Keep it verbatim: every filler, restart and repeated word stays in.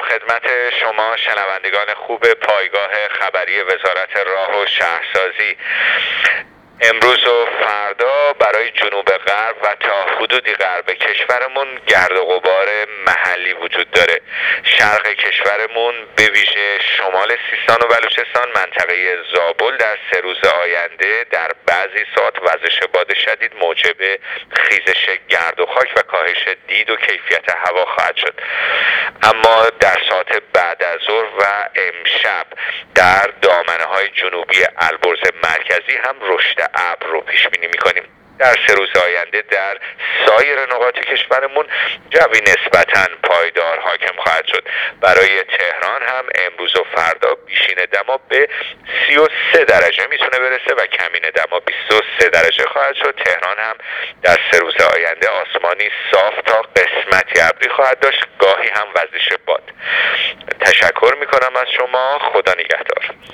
خدمت شما شنوندگان خوب پایگاه خبری وزارت راه و شهرسازی. امروز و فردا برای جنوب غرب و تا حدودی غرب کشورمون گرد و غبار محلی وجود داره. شرق کشورمون به ویژه شمال سیستان و بلوچستان، منطقه زابل در سه روز آینده در بعضی ساعات وزش باد شدید موجب خیزش گرد و خاک و کاهش دید و کیفیت هوا خواهد شد. اما در ساعت بعد از ظهر و امشب در دامنه‌های جنوبی البرز مرکزی هم رشد ابر رو پیش بینی می‌کنیم. در سه روز آینده در سایر نقاط کشورمون جوی نسبتاً پایدار حاکم خواهد شد. برای تهران هم امروز و فردا بیشین دما به سی و سه درجه میتونه برسه و کمین دما بیست و سه درجه خواهد شد. تهران هم در سه روز آینده آسمانی صاف تا قسمتی ابری خواهد داشت، گاهی هم وزش باد. تشکر میکنم از شما. خدا نگهدار.